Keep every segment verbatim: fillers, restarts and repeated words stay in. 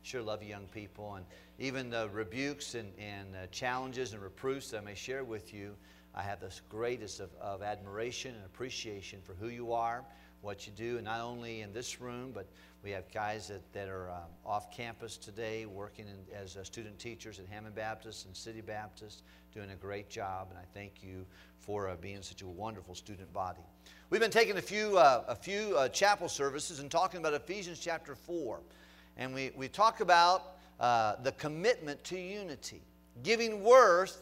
Sure love you young people, and even the rebukes and, and uh, challenges and reproofs that I may share with you, I have the greatest of, of admiration and appreciation for who you are, what you do, and not only in this room, but we have guys that, that are um, off campus today working in, as uh, student teachers at Hammond Baptist and City Baptist, doing a great job, and I thank you for uh, being such a wonderful student body. We've been taking a few, uh, a few uh, chapel services and talking about Ephesians chapter four. And we, we talk about uh, the commitment to unity, giving worth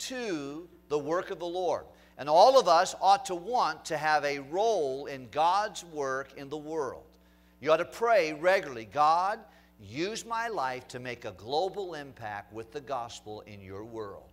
to the work of the Lord. And all of us ought to want to have a role in God's work in the world. You ought to pray regularly, God, use my life to make a global impact with the gospel in your world.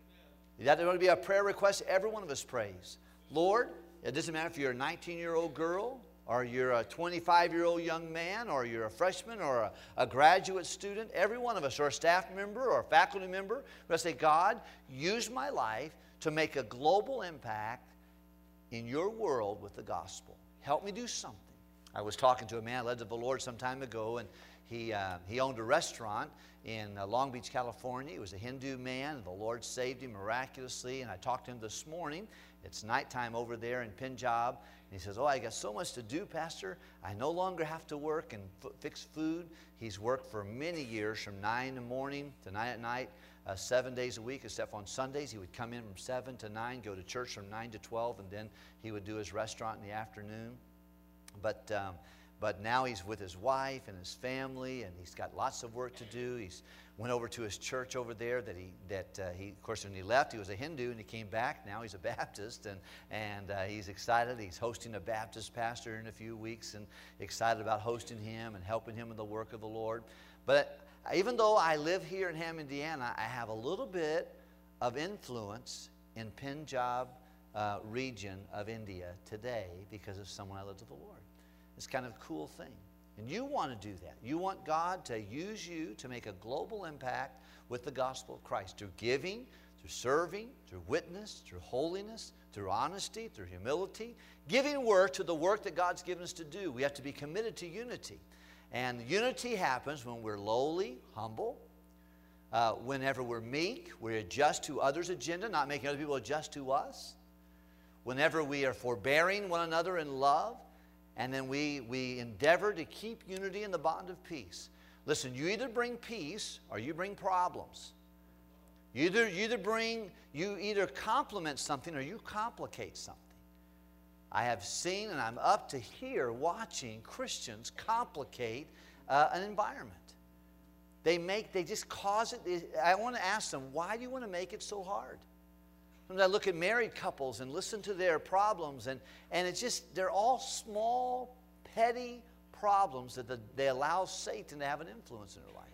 That ought to be a prayer request every one of us prays. Lord, it doesn't matter if you're a nineteen-year-old girl, or you're a twenty-five-year-old young man, or you're a freshman, or a, a graduate student, every one of us, or a staff member, or a faculty member, we're going to say, God, use my life to make a global impact in your world with the gospel. Help me do something. I was talking to a man led to the Lord some time ago, and he, uh, he owned a restaurant in uh, Long Beach, California. He was a Hindu man, and the Lord saved him miraculously, and I talked to him this morning. It's nighttime over there in Punjab. And he says, oh, I got so much to do, Pastor. I no longer have to work and f fix food. He's worked for many years from nine in the morning to nine at night, uh, seven days a week, except on Sundays. He would come in from seven to nine, go to church from nine to twelve, and then he would do his restaurant in the afternoon. But, um, but now he's with his wife and his family, and he's got lots of work to do. He's went over to his church over there that he, that uh, he, of course, when he left, he was a Hindu, and he came back. Now he's a Baptist, and, and uh, he's excited. He's hosting a Baptist pastor in a few weeks, and excited about hosting him and helping him in the work of the Lord. But even though I live here in Hammond, Indiana, I have a little bit of influence in Punjab uh, region of India today because of someone I led to the Lord. It's kind of a cool thing. And you want to do that. You want God to use you to make a global impact with the gospel of Christ through giving, through serving, through witness, through holiness, through honesty, through humility, giving work to the work that God's given us to do. We have to be committed to unity. And unity happens when we're lowly, humble, uh, whenever we're meek, we adjust to others' agenda, not making other people adjust to us, whenever we are forbearing one another in love, and then we, we endeavor to keep unity in the bond of peace. Listen, you either bring peace or you bring problems. You either, you either bring, you either complement something or you complicate something. I have seen, and I'm up to here watching Christians complicate uh, an environment. They make, they just cause it. I want to ask them, why do you want to make it so hard? Sometimes I look at married couples and listen to their problems, and, and it's just, they're all small, petty problems that the, they allow Satan to have an influence in their life.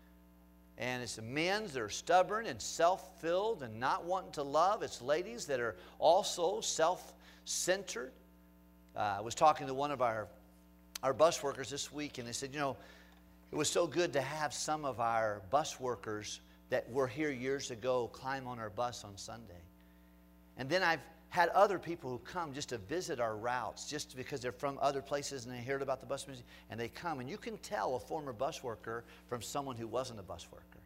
And it's the men that are stubborn and self-filled and not wanting to love. It's ladies that are also self-centered. Uh, I was talking to one of our, our bus workers this week, and they said, you know, it was so good to have some of our bus workers that were here years ago climb on our bus on Sunday. And then I've had other people who come just to visit our routes, just because they're from other places and they heard about the bus ministry, and they come. And you can tell a former bus worker from someone who wasn't a bus worker.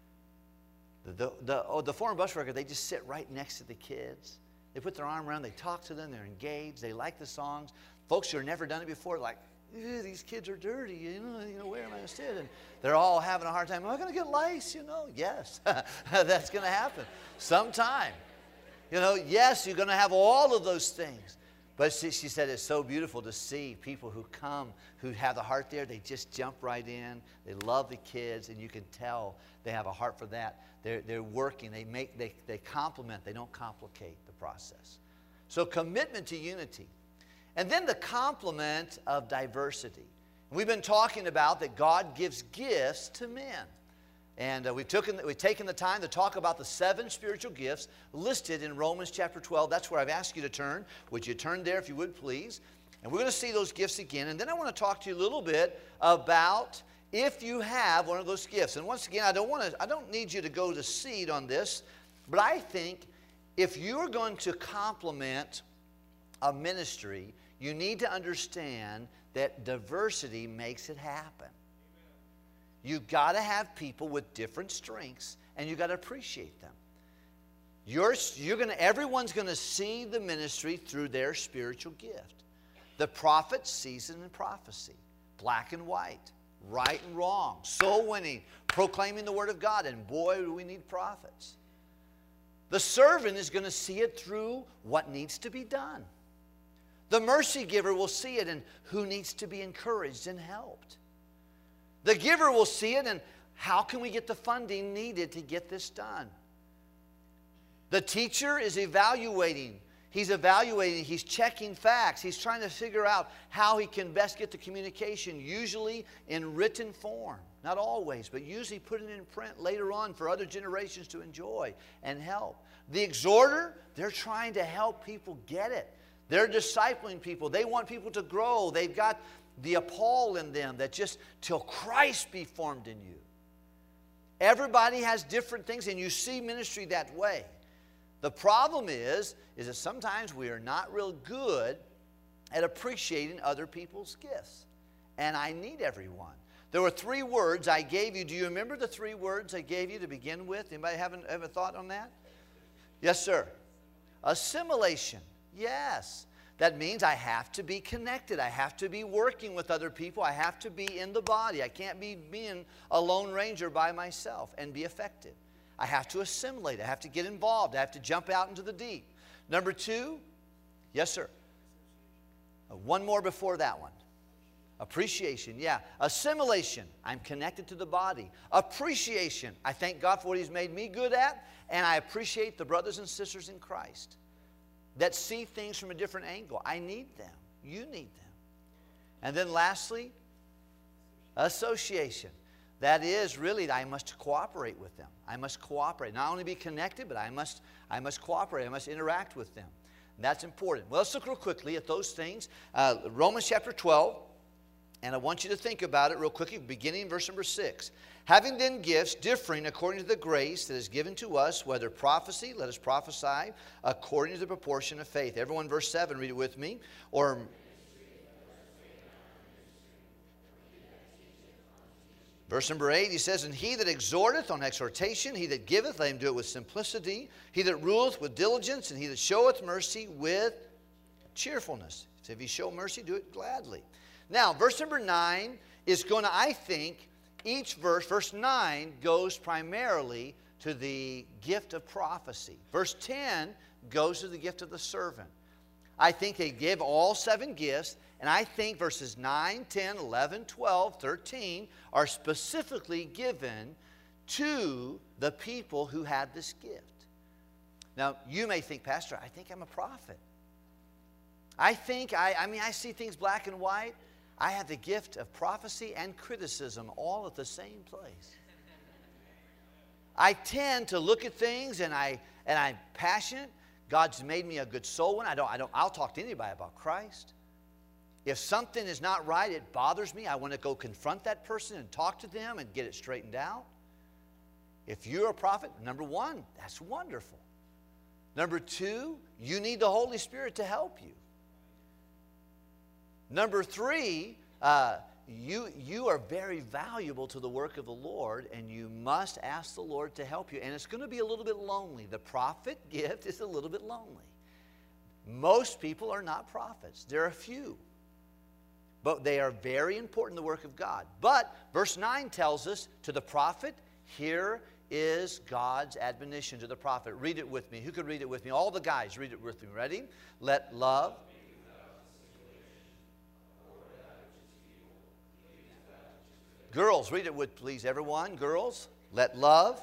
The, the, the, oh, the former bus worker, they just sit right next to the kids. They put their arm around, they talk to them, they're engaged, they like the songs. Folks who have never done it before, like, these kids are dirty, you know, you know, where am I going to sit? And they're all having a hard time. Am I going to get lice, you know? Yes, that's going to happen sometime. You know, yes, you're going to have all of those things. But she, she said it's so beautiful to see people who come, who have the heart there. They just jump right in. They love the kids, and you can tell they have a heart for that. They're, they're working. They, make, they, they complement. They don't complicate the process. So commitment to unity. And then the complement of diversity. We've been talking about that God gives gifts to men. And uh, we've, taken, we've taken the time to talk about the seven spiritual gifts listed in Romans chapter twelve. That's where I've asked you to turn. Would you turn there if you would, please? And we're going to see those gifts again. And then I want to talk to you a little bit about if you have one of those gifts. And once again, I don't, want to, I don't need you to go to seed on this, but I think if you're going to complement a ministry, you need to understand that diversity makes it happen. You've got to have people with different strengths, and you've got to appreciate them. You're, you're gonna, everyone's going to see the ministry through their spiritual gift. The prophet sees it in prophecy, black and white, right and wrong, soul winning, proclaiming the word of God, and boy, do we need prophets. The servant is going to see it through what needs to be done. The mercy giver will see it in who needs to be encouraged and helped. The giver will see it in how can we get the funding needed to get this done. The teacher is evaluating. He's evaluating. He's checking facts. He's trying to figure out how he can best get the communication, usually in written form. Not always, but usually put it in print later on for other generations to enjoy and help. The exhorter, they're trying to help people get it. They're discipling people. They want people to grow. They've got the Paul in them that just till Christ be formed in you. Everybody has different things, and you see ministry that way. The problem is, is that sometimes we are not real good at appreciating other people's gifts. And I need everyone. There were three words I gave you. Do you remember the three words I gave you to begin with? Anybody have, have a thought on that? Yes, sir. Assimilation. Yes. That means I have to be connected. I have to be working with other people. I have to be in the body. I can't be being a lone ranger by myself and be effective. I have to assimilate. I have to get involved. I have to jump out into the deep. Number two, yes, sir. Uh, one more before that one. Appreciation, yeah. Assimilation, I'm connected to the body. Appreciation, I thank God for what He's made me good at, and I appreciate the brothers and sisters in Christ that see things from a different angle. I need them. You need them. And then lastly, association. That is really, I must cooperate with them. I must cooperate. Not only be connected, but I must, I must cooperate. I must interact with them. And that's important. Well, let's look real quickly at those things. Uh, Romans chapter twelve. And I want you to think about it real quickly, beginning in verse number six. Having then gifts differing according to the grace that is given to us, whether prophecy, let us prophesy according to the proportion of faith. Everyone, verse seven, read it with me. Or verse number eight, he says, And he that exhorteth on exhortation, he that giveth, let him do it with simplicity. He that ruleth with diligence, and he that showeth mercy with cheerfulness. So if you show mercy, do it gladly. Now, verse number nine is going to, I think, each verse, verse nine goes primarily to the gift of prophecy. Verse ten goes to the gift of the servant. I think they give all seven gifts, and I think verses nine, ten, eleven, twelve, thirteen are specifically given to the people who had this gift. Now, you may think, Pastor, I think I'm a prophet. I think, I, I mean, I see things black and white. I have the gift of prophecy and criticism all at the same place. I tend to look at things and I and I'm passionate. God's made me a good soul winner. I don't I don't I'll talk to anybody about Christ. If something is not right, it bothers me. I want to go confront that person and talk to them and get it straightened out. If you're a prophet, number one, that's wonderful. Number two, you need the Holy Spirit to help you. Number three, uh, you, you are very valuable to the work of the Lord, and you must ask the Lord to help you. And it's going to be a little bit lonely. The prophet gift is a little bit lonely. Most people are not prophets. There are a few. But they are very important in the work of God. But verse nine tells us, to the prophet, here is God's admonition to the prophet. Read it with me. Who could read it with me? All the guys, read it with me. Ready? Let love... Girls, read it with, please, everyone. Girls, let love.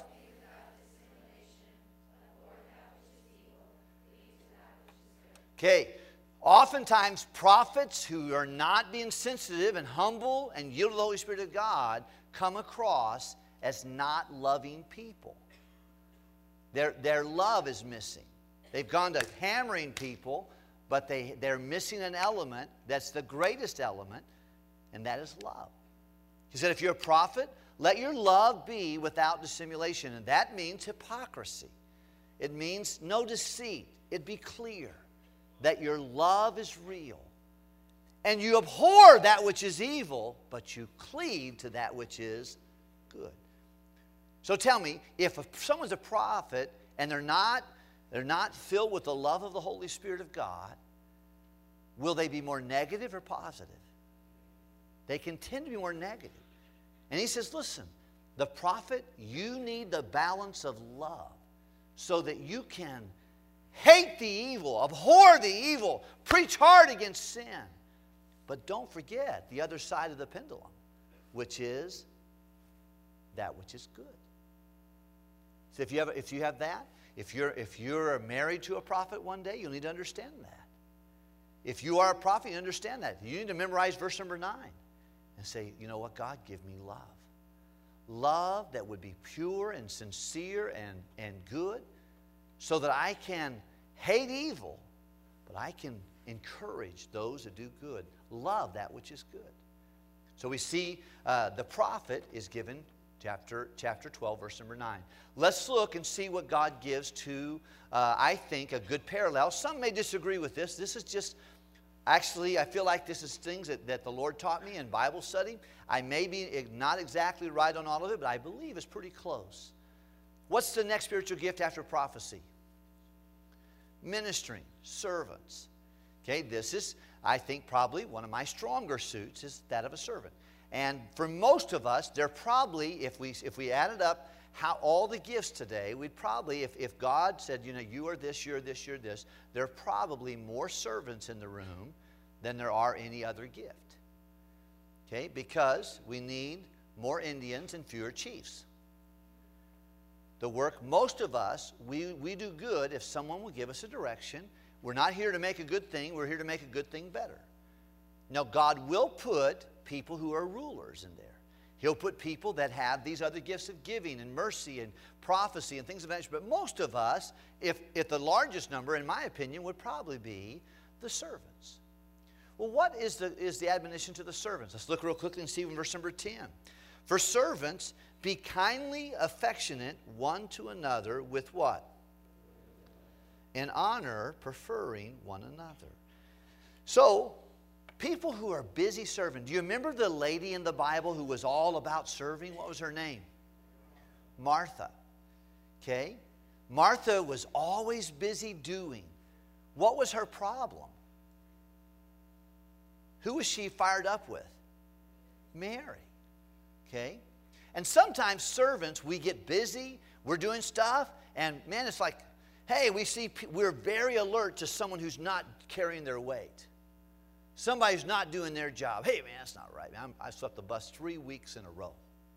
Okay. Oftentimes, prophets who are not being sensitive and humble and yield to the Holy Spirit of God come across as not loving people. Their, their love is missing. They've gone to hammering people, but they, they're missing an element that's the greatest element, and that is love. He said, if you're a prophet, let your love be without dissimulation. And that means hypocrisy. It means no deceit. It be clear that your love is real. And you abhor that which is evil, but you cleave to that which is good. So tell me, if someone's a prophet and they're not, they're not filled with the love of the Holy Spirit of God, will they be more negative or positive? They can tend to be more negative. And he says, listen, the prophet, you need the balance of love so that you can hate the evil, abhor the evil, preach hard against sin. But don't forget the other side of the pendulum, which is that which is good. So if you have, if you have that, if you're, if you're married to a prophet one day, you'll need to understand that. If you are a prophet, you understand that. You need to memorize verse number nine and say, you know what, God, give me love. Love that would be pure and sincere and, and good so that I can hate evil, but I can encourage those that do good. Love that which is good. So we see uh, the prophet is given chapter, chapter twelve, verse number nine. Let's look and see what God gives to, uh, I think, a good parallel. Some may disagree with this. This is just, actually, I feel like this is things that, that the Lord taught me in Bible study. I may be not exactly right on all of it, but I believe it's pretty close. What's the next spiritual gift after prophecy? Ministering, servants. Okay, this is, I think, probably one of my stronger suits is that of a servant. And for most of us, they're probably, if we, if we added up how all the gifts today, we'd probably, if, if God said, you know, you are this, you're this, you're this, there are probably more servants in the room than there are any other gift. Okay, because we need more Indians and fewer chiefs. The work, most of us, we, we do good if someone will give us a direction. We're not here to make a good thing. We're here to make a good thing better. Now, God will put people who are rulers in there. He'll put people that have these other gifts of giving and mercy and prophecy and things of that nature. But most of us, if, if the largest number, in my opinion, would probably be the servants. Well, what is the, is the admonition to the servants? Let's look real quickly and see in verse number ten. For servants, be kindly affectionate one to another with what? In honor, preferring one another. So, people who are busy serving. Do you remember the lady in the Bible who was all about serving? What was her name? Martha. Okay? Martha was always busy doing. What was her problem? Who was she fired up with? Mary. Okay? And sometimes servants, we get busy, we're doing stuff, and man, it's like, hey, we see, we're very alert to someone who's not carrying their weight. Somebody's not doing their job. Hey, man, that's not right. Man, I'm, I slept the bus three weeks in a row.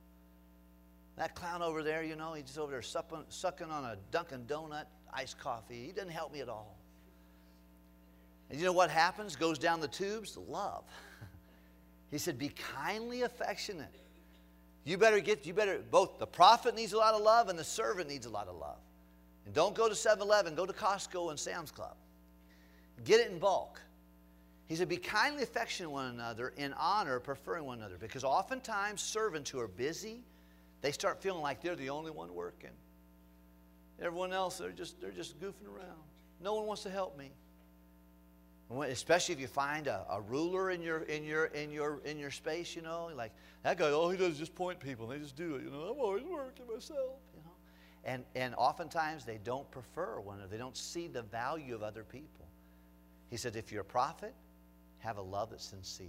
That clown over there, you know, he's just over there sucking, sucking on a Dunkin' Donut iced coffee. He doesn't help me at all. And you know what happens? Goes down the tubes? Love. He said, be kindly affectionate. You better get, you better, both the prophet needs a lot of love and the servant needs a lot of love. And don't go to seven eleven, go to Costco and Sam's Club. Get it in bulk. He said, be kindly affectionate one another, in honor, preferring one another. Because oftentimes, servants who are busy, they start feeling like they're the only one working. Everyone else, they're just, they're just goofing around. No one wants to help me. Especially if you find a, a ruler in your, in, your, in, your, in your space, you know. Like, that guy, all he does is just point people. They just do it, you know. I'm always working myself, you know. And, and oftentimes, they don't prefer one another. They don't see the value of other people. He said, if you're a prophet, have a love that's sincere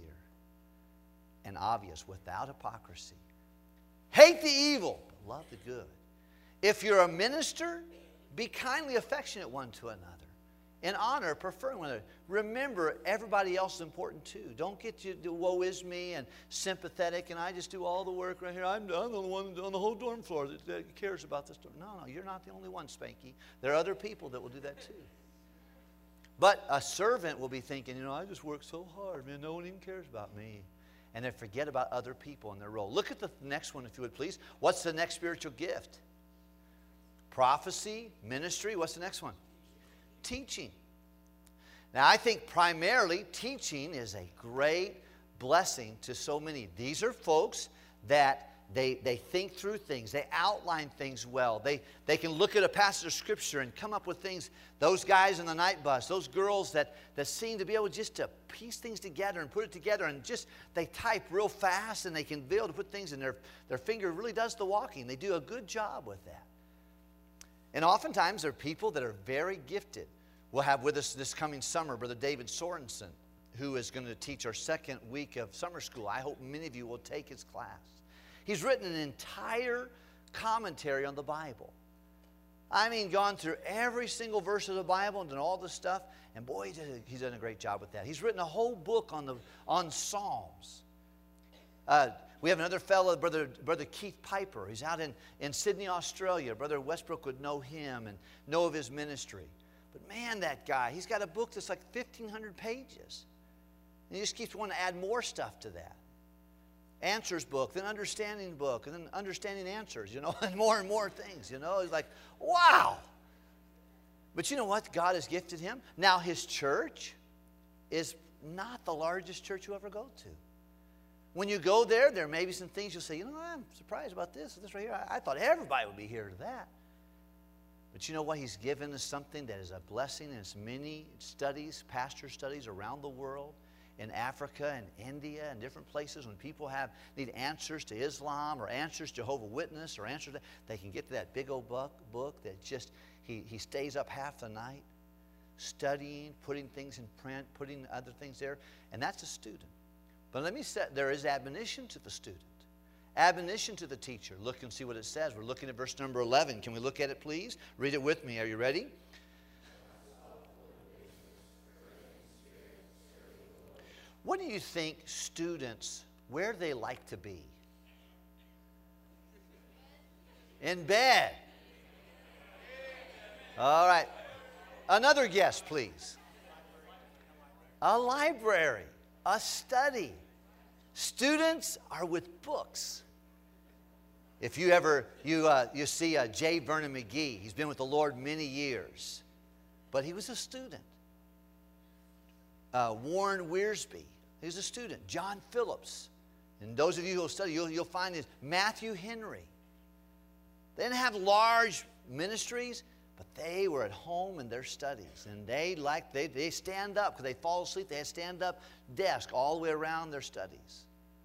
and obvious, without hypocrisy. Hate the evil, but love the good. If you're a minister, be kindly affectionate one to another. In honor, preferring one another. Remember, everybody else is important too. Don't get you to woe is me and sympathetic, and I just do all the work right here. I'm, I'm the one on the whole dorm floor that, that cares about this dorm. No, no, you're not the only one, Spanky. There are other people that will do that too. But a servant will be thinking, you know, I just work so hard, man. No one even cares about me. And they forget about other people and their role. Look at the next one, if you would, please. What's the next spiritual gift? Prophecy, ministry. What's the next one? Teaching. Now, I think primarily teaching is a great blessing to so many. These are folks that They, they think through things. They outline things well. They, they can look at a passage of Scripture and come up with things. Those guys in the night bus, those girls that, that seem to be able just to piece things together and put it together, and just they type real fast, and they can be able to put things in their, their finger really does the walking. They do a good job with that. And oftentimes there are people that are very gifted. We'll have with us this coming summer Brother David Sorensen, who is going to teach our second week of summer school. I hope many of you will take his class. He's written an entire commentary on the Bible. I mean, gone through every single verse of the Bible and done all this stuff. And boy, he did a, he's done a great job with that. He's written a whole book on, the, on Psalms. Uh, we have another fellow, Brother, Brother Keith Piper. He's out in, in Sydney, Australia. Brother Westbrook would know him and know of his ministry. But man, that guy, he's got a book that's like fifteen hundred pages. And he just keeps wanting to add more stuff to that. Answers book, then understanding book, and then understanding answers, you know, and more and more things, you know. It's like, wow. But you know what? God has gifted him. Now, his church is not the largest church you ever go to. When you go there, there may be some things you'll say, you know, I'm surprised about this, this right here. I, I thought everybody would be here to that. But you know what? He's given us something that is a blessing, and it's many studies, pastor studies around the world. In Africa and India and different places, when people have need answers to Islam or answers to Jehovah's Witness or answers to, they can get to that big old book, book that just, he, he stays up half the night studying, putting things in print, putting other things there, and that's a student. But let me say, there is admonition to the student, admonition to the teacher. Look and see what it says. We're looking at verse number eleven. Can we look at it, please? Read it with me. Are you ready? What do you think students, where do they like to be? In bed. All right. Another guess, please. A library, a study. Students are with books. If you ever, you, uh, you see uh, J. Vernon McGee, he's been with the Lord many years, but he was a student. Uh, Warren Wiersbe, he was a student. John Phillips. And those of you who will study, you'll, you'll find this. Matthew Henry. They didn't have large ministries, but they were at home in their studies. And they like they, they stand up because they fall asleep. They had stand-up desk all the way around their studies.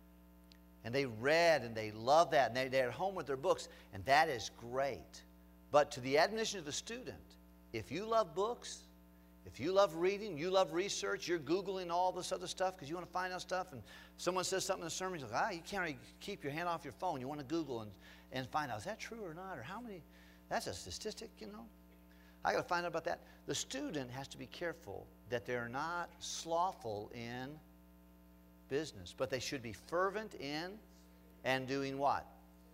And they read and they loved that. And they, they're at home with their books. And that is great. But to the admonition of the student, if you love books, if you love reading, you love research, you're Googling all this other stuff because you want to find out stuff, and someone says something in the sermon, you're like, ah, you can't really keep your hand off your phone. You want to Google and, and find out, is that true or not? Or how many? That's a statistic, you know. I got to find out about that. The student has to be careful that they're not slothful in business, but they should be fervent in and doing what?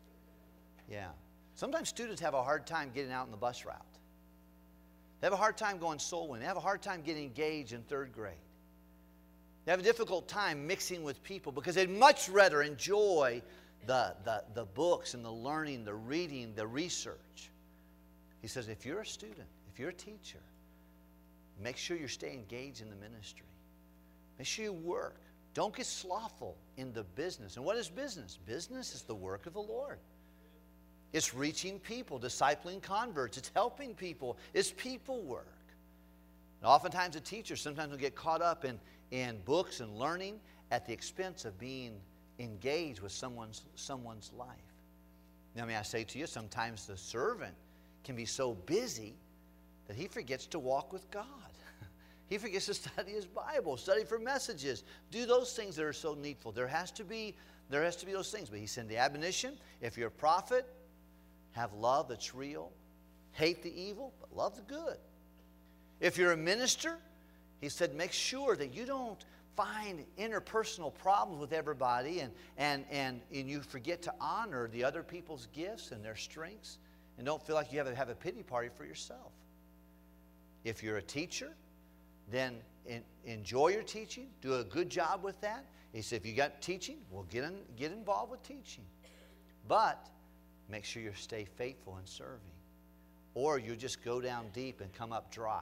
Yeah. Sometimes students have a hard time getting out in the bus route. They have a hard time going soul winning. They have a hard time getting engaged in third grade. They have a difficult time mixing with people because they'd much rather enjoy the, the, the books and the learning, the reading, the research. He says, if you're a student, if you're a teacher, make sure you stay engaged in the ministry. Make sure you work. Don't get slothful in the business. And what is business? Business is the work of the Lord. It's reaching people, discipling converts. It's helping people. It's people work. And oftentimes a teacher sometimes will get caught up in, in books and learning at the expense of being engaged with someone's, someone's life. Now, may I say to you, sometimes the servant can be so busy that he forgets to walk with God. He forgets to study his Bible, study for messages, do those things that are so needful. There has to be, there has to be those things. But he said the admonition, if you're a prophet, have love that's real. Hate the evil, but love the good. If you're a minister, he said, make sure that you don't find interpersonal problems with everybody and, and, and, and you forget to honor the other people's gifts and their strengths and don't feel like you have to have a pity party for yourself. If you're a teacher, then in, enjoy your teaching. Do a good job with that. He said, if you got teaching, well, get, in, get involved with teaching. But make sure you stay faithful in serving. Or you just go down deep and come up dry.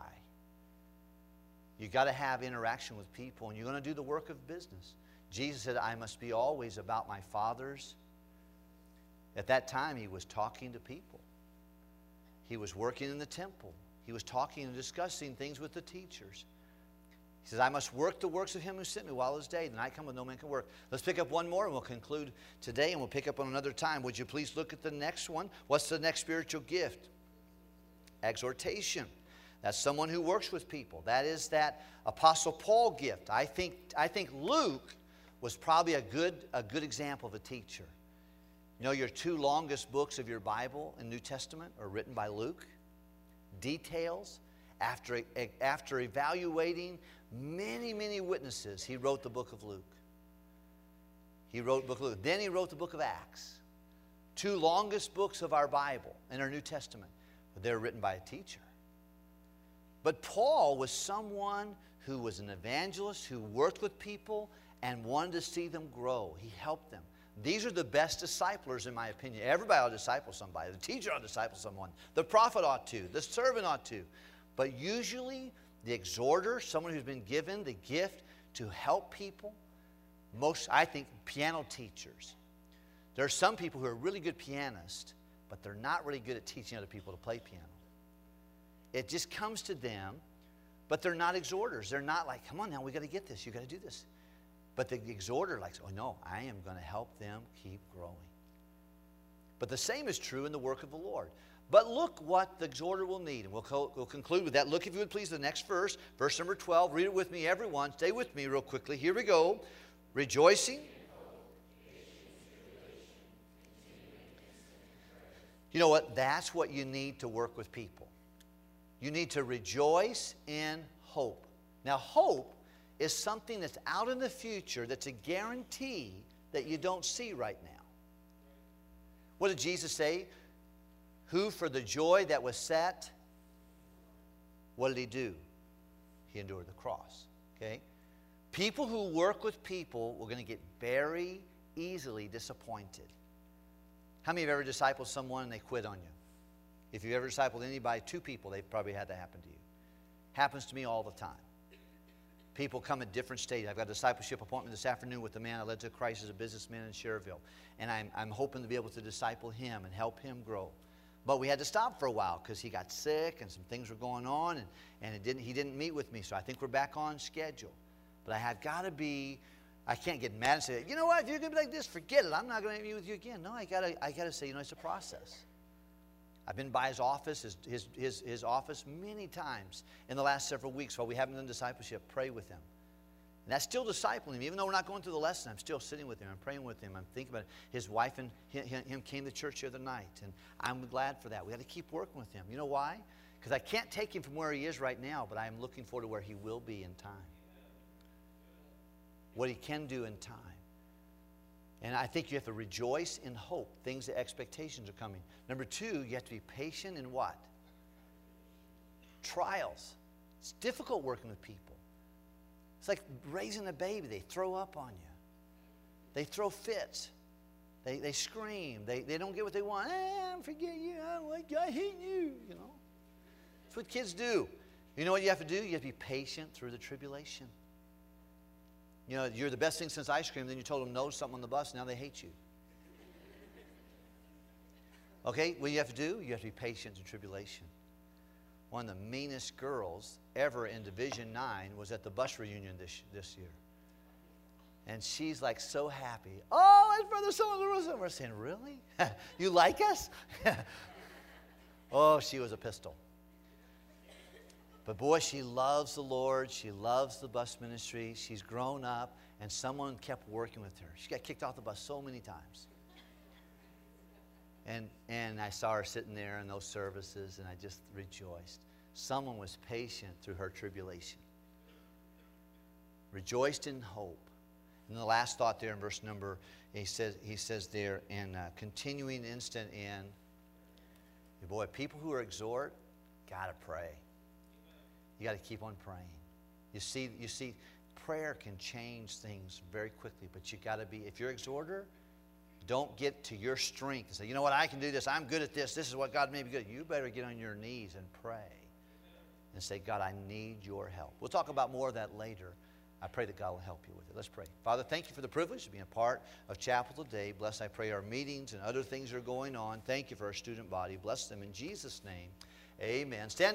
You've got to have interaction with people, and you're going to do the work of business. Jesus said, I must be always about my Father's. At that time, he was talking to people. He was working in the temple. He was talking and discussing things with the teachers. He says, I must work the works of him who sent me while it is day. The night cometh, no man can work. Let's pick up one more, and we'll conclude today, and we'll pick up on another time. Would you please look at the next one? What's the next spiritual gift? Exhortation. That's someone who works with people. That is that Apostle Paul gift. I think, I think Luke was probably a good, a good example of a teacher. You know, your two longest books of your Bible in New Testament are written by Luke. Details. After, after evaluating many, many witnesses, he wrote the book of Luke. He wrote the book of Luke. Then he wrote the book of Acts. Two longest books of our Bible in our New Testament. But they're written by a teacher. But Paul was someone who was an evangelist, who worked with people and wanted to see them grow. He helped them. These are the best disciplers, in my opinion. Everybody ought to disciple somebody. The teacher ought to disciple someone. The prophet ought to. The servant ought to. But usually, the exhorter, someone who's been given the gift to help people, most, I think, piano teachers. There are some people who are really good pianists, but they're not really good at teaching other people to play piano. It just comes to them, but they're not exhorters. They're not like, come on now, we got to get this. You got to do this. But the exhorter likes, oh no, I am going to help them keep growing. But the same is true in the work of the Lord. But look what the exhorter will need. And we'll, co we'll conclude with that. Look, if you would please, the next verse, verse number twelve. Read it with me, everyone. Stay with me real quickly. Here we go. Rejoicing. You know what? That's what you need to work with people. You need to rejoice in hope. Now, hope is something that's out in the future that's a guarantee that you don't see right now. What did Jesus say? Who for the joy that was set, what did he do? He endured the cross. Okay? People who work with people are going to get very easily disappointed. How many have ever discipled someone and they quit on you? If you've ever discipled anybody, two people, they've probably had that happen to you. Happens to me all the time. People come at different stages. I've got a discipleship appointment this afternoon with a man I led to Christ as a businessman in Cherville. And I'm, I'm hoping to be able to disciple him and help him grow. But we had to stop for a while because he got sick and some things were going on. And, and it didn't, he didn't meet with me. So I think we're back on schedule. But I have got to be, I can't get mad and say, you know what, if you're going to be like this, forget it. I'm not going to meet with you again. No, I got to I got to say, you know, it's a process. I've been by his office, his, his, his, his office many times in the last several weeks while we haven't done discipleship. Pray with him. And that's still discipling him. Even though we're not going through the lesson, I'm still sitting with him. I'm praying with him. I'm thinking about it. His wife and him came to church the other night. And I'm glad for that. We got to keep working with him. You know why? Because I can't take him from where he is right now, but I am looking forward to where he will be in time. What he can do in time. And I think you have to rejoice in hope. Things, the expectations are coming. Number two, you have to be patient in what? Trials. It's difficult working with people. It's like raising a baby. They throw up on you. They throw fits. They, they scream. They, they don't get what they want. Ah, I forget you. I, like, I hate you. You know. That's what kids do. You know what you have to do? You have to be patient through the tribulation. You know, you're the best thing since ice cream. Then you told them no to something on the bus. Now they hate you. Okay, what you have to do? You have to be patient in tribulation. One of the meanest girls ever in Division nine was at the bus reunion this, this year. And she's like so happy. Oh, my brother so-and-so. We're saying, really? You like us? Oh, she was a pistol. But boy, she loves the Lord. She loves the bus ministry. She's grown up, and someone kept working with her. She got kicked off the bus so many times. And, and I saw her sitting there in those services, and I just rejoiced. Someone was patient through her tribulation. Rejoiced in hope. And the last thought there in verse number, he says, he says there, in uh, continuing instant in, boy, people who are exhort, got to pray. You got to keep on praying. You see, you see, prayer can change things very quickly, but you got to be, if you're an exhorter, don't get to your strength and say, you know what, I can do this. I'm good at this. This is what God made me good. You better get on your knees and pray and say, God, I need your help. We'll talk about more of that later. I pray that God will help you with it. Let's pray. Father, thank you for the privilege of being a part of chapel today. Bless, I pray, our meetings and other things that are going on. Thank you for our student body. Bless them in Jesus' name. Amen. Stand